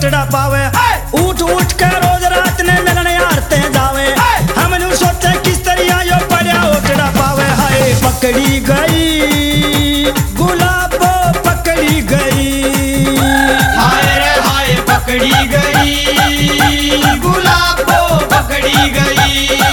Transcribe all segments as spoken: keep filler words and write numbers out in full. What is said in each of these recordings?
ओटड़ा पावे। उठ उठ के रोज रात ने मिलने आरते जावे। हम नु सोचे किस तरह यो पड़ा ओटड़ा पावे। हाय पकड़ी गई गुलाबो पकड़ी गई। हाय रे हाय पकड़ी गई गुलाबो पकड़ी गई।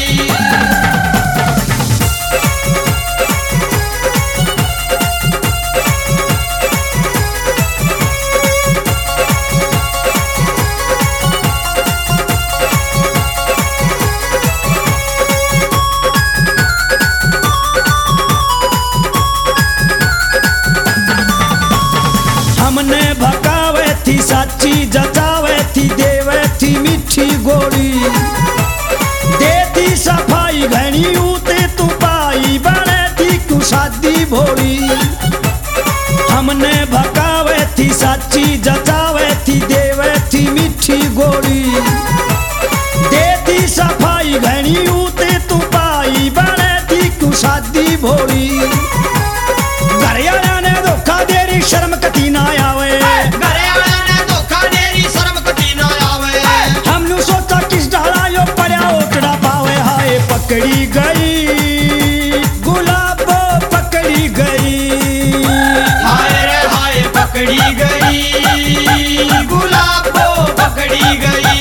हमने भकावे थी साची जचावे थी देवे थी मीठी गोली। देती सफाई घनी उते तू पाई बने थी क्यों शादी भोली। हमने भकावे थी साची जचावे थी देवे थी मीठी गोली। देती सफाई घनी उते तू पाई बने थी क्यों शादी भोली। घरियाला ने धोखा देरी शर्म कती ना आवे। घरियाला ने धोखा देरी शर्म कती ना आवे। हमनु सोचा किस डाला यो पड़ा ओटड़ा पावे। हाय पकड़ी गई गुलाबो पकड़ी गई। हाय रे हाय पकड़ी गई गुलाबो पकड़ी गई।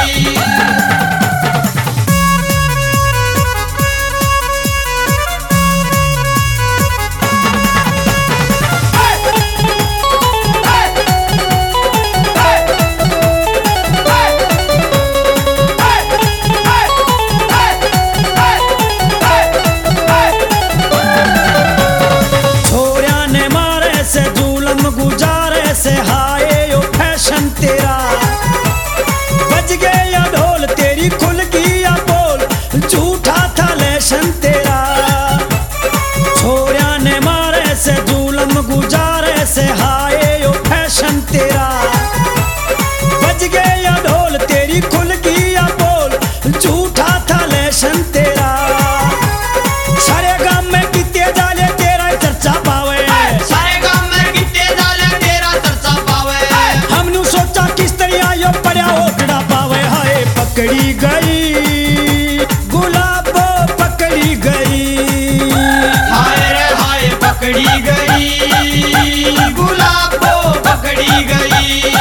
गुजारे से हाय यो फैशन तेरा। बज गया ढोल तेरी खुल गया बोल झूठा था लेशन तेरा। छोरिया ने मारे से जुलम गुजारे से हाय यो फैशन तेरा। बज गया ढोल तेरी खुल गया बोल झूठा था लेशन तेरा। सारे गांव में कितने डाले तेरा चर्चा पावे। सारे गांव में कितने डाले तेरा चर्चा पावे। हमनु सोचा किस तरह यो पड़ा ओटड़ा पावे। हाय पकड़ी गई गुलाबो पकड़ी गई। हाय रे हाय पकड़ी गई गुलाबो पकड़ी गई।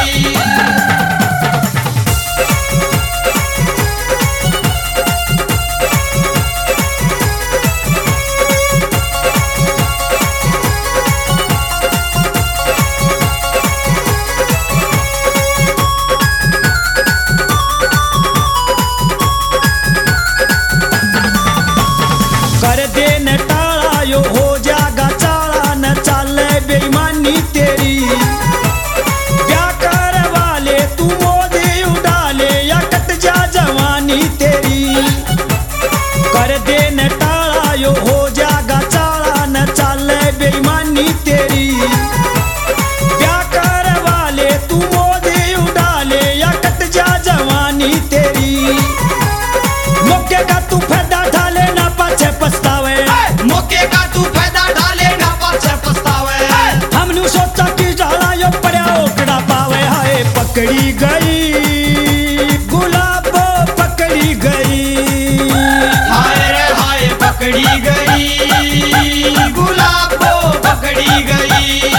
कर दे न टाला यो हो जागा चाला न चाले बेईमानी तेरी। क्या कर वाले तू मोदे उड़ाले या कट जा जवानी तेरी। कर दे न टाला यो हो जागा चाला न चाले बेईमानी तेरी। क्या कर वाले तू मोदे उड़ाले या कट जा जवानी तेरी। मौके का तू फायदा ढाले ना पाछे पछतावे। मौके का तू फायदा डाले ना पाछे पछतावे। हमनु सोचा कि डाला यो पड़ा ओटड़ा पावे। हाय पकड़ी गई गुलाबो पकड़ी गई। हाय रे हाय पकड़ी गई गुलाबो पकड़ी गई।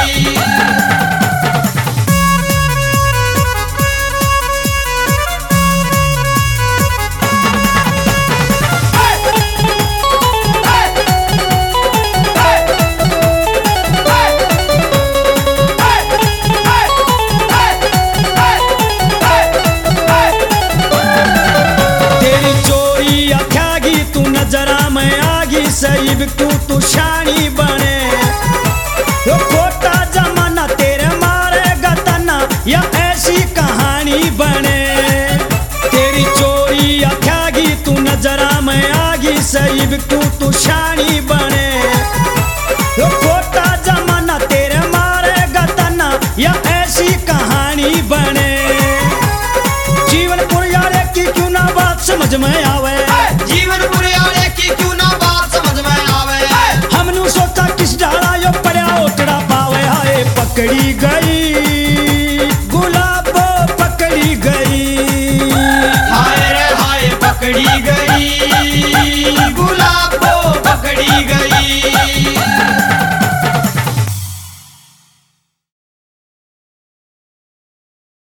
सईब तू तू शानी बने। यो खोटा जमाना तेरे मारेगा तना या ऐसी कहानी बने। तेरी चोरी अख्यागी तू नजरा में आगी सईब तू तू शानी बने। यो खोटा जमाना तेरे मारेगा तना या ऐसी कहानी बने। जीवन पुरियारे की क्यों ना बात समझ में आवे। जीवन पुरियारे की क्यों ना